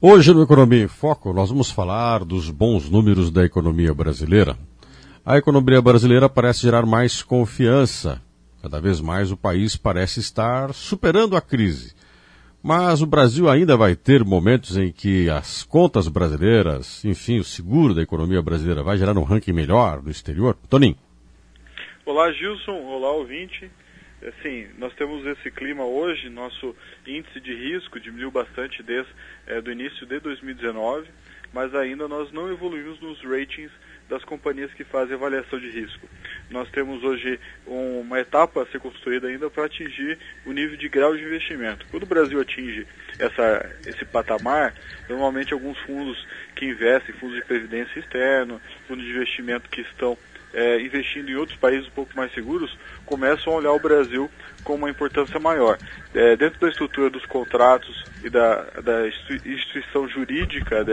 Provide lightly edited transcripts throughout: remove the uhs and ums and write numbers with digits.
Hoje no Economia em Foco nós vamos falar dos bons números da economia brasileira. A economia brasileira parece gerar mais confiança. Cada vez mais o país parece estar superando a crise. Mas o Brasil ainda vai ter momentos em que as contas brasileiras, enfim, o seguro da economia brasileira vai gerar um ranking melhor no exterior? Toninho. Olá, Gilson. Olá, ouvinte. Sim, nós temos esse clima hoje, nosso índice de risco diminuiu bastante desde do início de 2019, mas ainda nós não evoluímos nos ratings das companhias que fazem avaliação de risco. Nós temos hoje uma etapa a ser construída ainda para atingir o nível de grau de investimento. Quando o Brasil atinge esse patamar, normalmente alguns fundos que investem, fundos de previdência externo, fundos de investimento que estão investindo em outros países um pouco mais seguros, começam a olhar o Brasil com uma importância maior. Dentro da estrutura dos contratos e da instituição jurídica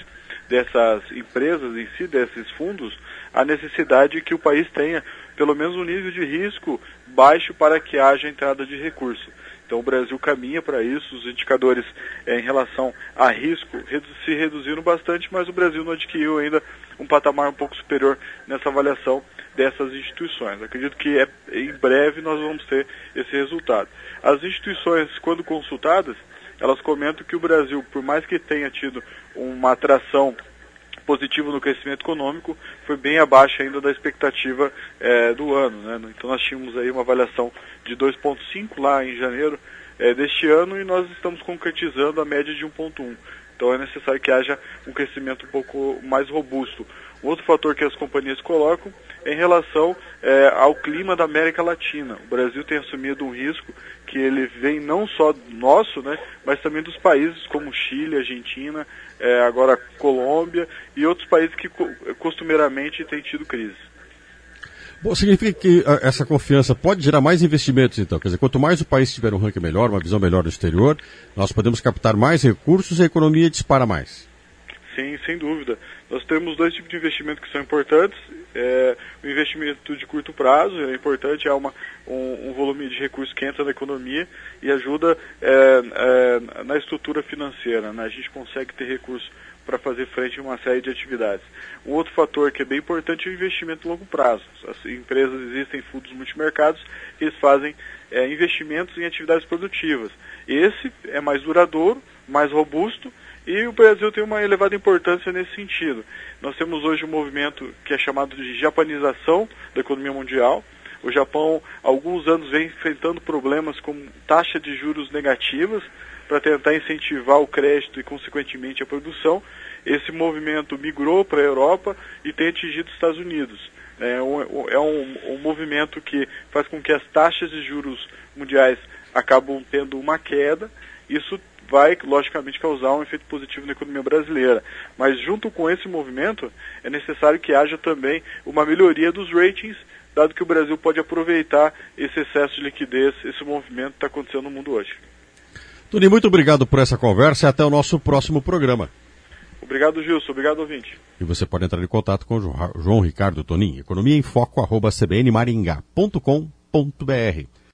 dessas empresas em si, desses fundos, a necessidade que o país tenha pelo menos um nível de risco baixo para que haja entrada de recurso. Então o Brasil caminha para isso, os indicadores em relação a risco se reduziram bastante, mas o Brasil não adquiriu ainda um patamar um pouco superior nessa avaliação dessas instituições. Acredito que em breve nós vamos ter esse resultado. As instituições, quando consultadas, elas comentam que o Brasil, por mais que tenha tido uma atração positivo no crescimento econômico, foi bem abaixo ainda da expectativa do ano, né? Então nós tínhamos aí uma avaliação de 2,5 lá em janeiro deste ano e nós estamos concretizando a média de 1,1. Então é necessário que haja um crescimento um pouco mais robusto. Um outro fator que as companhias colocam é em relação ao clima da América Latina. O Brasil tem assumido um risco que ele vem não só nosso, né, mas também dos países como Chile, Argentina, agora Colômbia e outros países que costumeiramente têm tido crise. Bom, significa que essa confiança pode gerar mais investimentos, então. Quer dizer, quanto mais o país tiver um ranking melhor, uma visão melhor no exterior, nós podemos captar mais recursos e a economia dispara mais. Sim, sem dúvida. Nós temos dois tipos de investimento que são importantes. O investimento de curto prazo é importante, é um volume de recursos que entra na economia e ajuda na estrutura financeira, né? A gente consegue ter recursos para fazer frente a uma série de atividades. Um outro fator que é bem importante é o investimento a longo prazo. As empresas, existem fundos multimercados que eles fazem investimentos em atividades produtivas. Esse é mais duradouro, mais robusto, e o Brasil tem uma elevada importância nesse sentido. Nós temos hoje um movimento que é chamado de japanização da economia mundial. O Japão, há alguns anos, vem enfrentando problemas com taxa de juros negativas para tentar incentivar o crédito e, consequentemente, a produção. Esse movimento migrou para a Europa e tem atingido os Estados Unidos. É um movimento que faz com que as taxas de juros mundiais acabam tendo uma queda. Isso vai, logicamente, causar um efeito positivo na economia brasileira. Mas, junto com esse movimento, é necessário que haja também uma melhoria dos ratings, dado que o Brasil pode aproveitar esse excesso de liquidez, esse movimento que está acontecendo no mundo hoje. Tony, muito obrigado por essa conversa e até o nosso próximo programa. Obrigado, Gilson. Obrigado, ouvinte. E você pode entrar em contato com o João Ricardo Tonin, economiaemfoco@cbnmaringá.com.br.